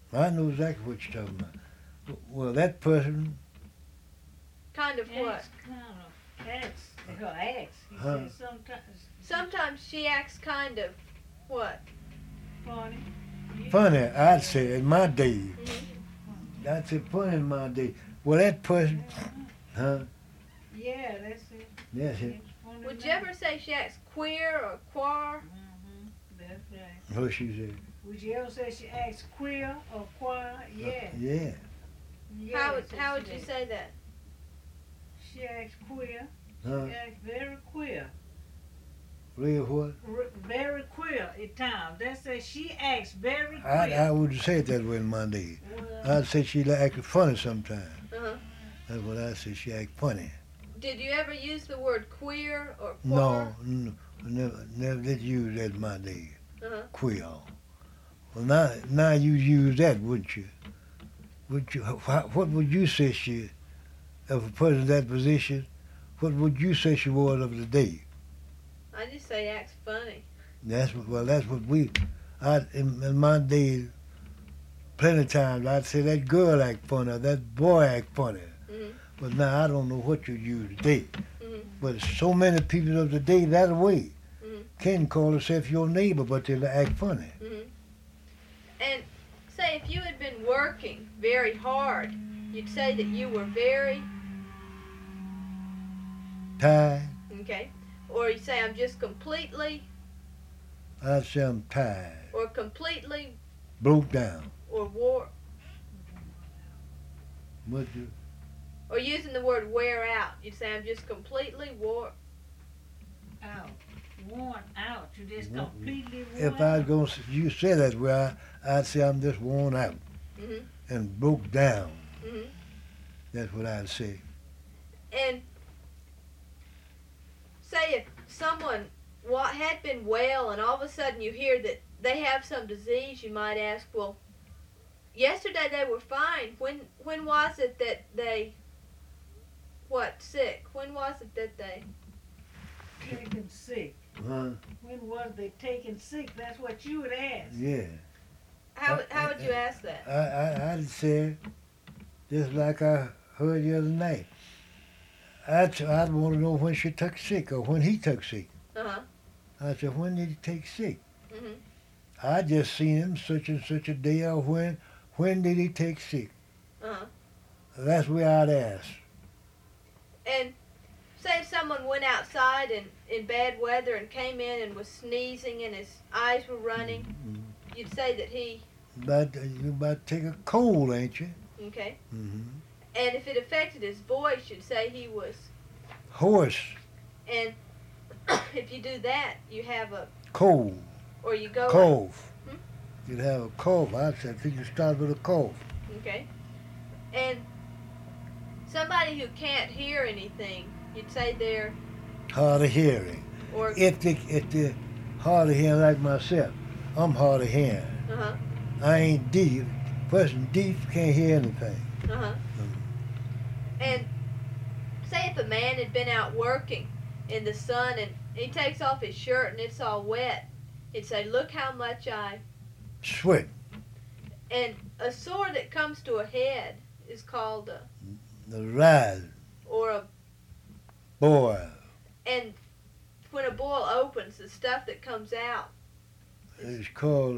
I know exactly what you're talking about. Well, that person, Kind of what? Acts kind of acts. Her acts. He huh? said sometimes Sometimes she acts kind of what? funny. Yeah. Funny, I'd say in my day. Hmm. I'd say funny in my day. Well, that person, huh? Yeah, that's it. That's it. It's funny Would you now. ever say she acts queer or quar? That's right. What she said. Would you ever say she acts queer or choir? Yeah. Yeah. Yeah. How would that's what how would she you did. say that? She acts queer. Huh? She acts very queer. Real what? Very queer at times. That says she acts very I queer. wouldn't say it that way in my day. Well, I'd say she acted funny sometimes. Uh-huh. That's what I say. She act funny. Did you ever use the word queer or No, quar? never did use that in my day. Uh-huh. Queer. Well, now you use that, wouldn't you? Would you? What would you say she, if a person in that position, what would you say she was of the day? I just say acts funny. That's what we. In my day, plenty of times I'd say that girl act funny, that boy act funny. Mhm. But now I don't know what you use today. Mhm. But so many people of the day that way Mhm. can call themselves your neighbor, but they act funny. Mhm. And say if you had been working very hard, you'd say that you were very Tired, okay, or you say I'm just completely, I'd say I'm tired, or completely, broke down. or wore, What you? or using the word wear out. You'd say I'm just completely wore. out. Worn out. You just Wo- completely worn If I was out. gonna, you say that way, I'd say I'm just worn out Mhm. and broke down. Mhm. That's what I'd say. And say if someone had been well and all of a sudden you hear that they have some disease, you might ask, well, yesterday they were fine. When was it that they sick? When was it that they Taken sick. Huh? When was they taken sick? That's what you would ask. Yeah. how would you ask that? I'd say, just like I heard the other night, I'd want to know when she took sick or when he took sick. Uh-huh. I said, when did he take sick? Mhm. I just seen him such and such a day or when did he take sick? Uh-huh. That's where I'd ask. And say if someone went outside in bad weather and came in and was sneezing and his eyes were running, you'd say that he But you about to take a cold, ain't you? okay. Mm-hmm. And if it affected his voice, you'd say he was. Horse, And if you do that, you have a, cold, or you go. cough. Hmm? You'd have a cough. I said, I think you start with a cough. Okay. And somebody who can't hear anything, you'd say they're, Hard of hearing. or, If they hard of hearing like myself, I'm hard of hearing. uh-huh, I ain't deaf. Person deaf can't hear anything. uh-huh. And say if a man had been out working in the sun and he takes off his shirt and it's all wet, he'd say, look how much I, Sweat. and a sore that comes to a head is called a, The rise. or a, Boy. and when a boil opens, the stuff that comes out, It's called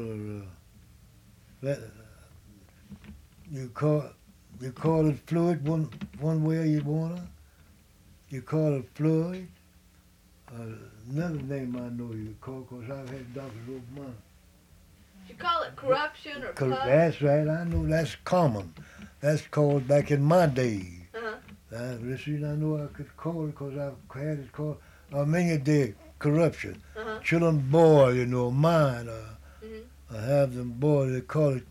you call it fluid one way you wanna. You call it fluid. Another name I know you call, 'cause I've had doctors over mine. you call it corruption or pus. That's right. I know that's common. That's called back in my day. Uh-huh. This reason I know I could call it, 'cause I've had it called many a day corruption. Uh-huh. Children boil, mine. Mhm. I have them boil. They call it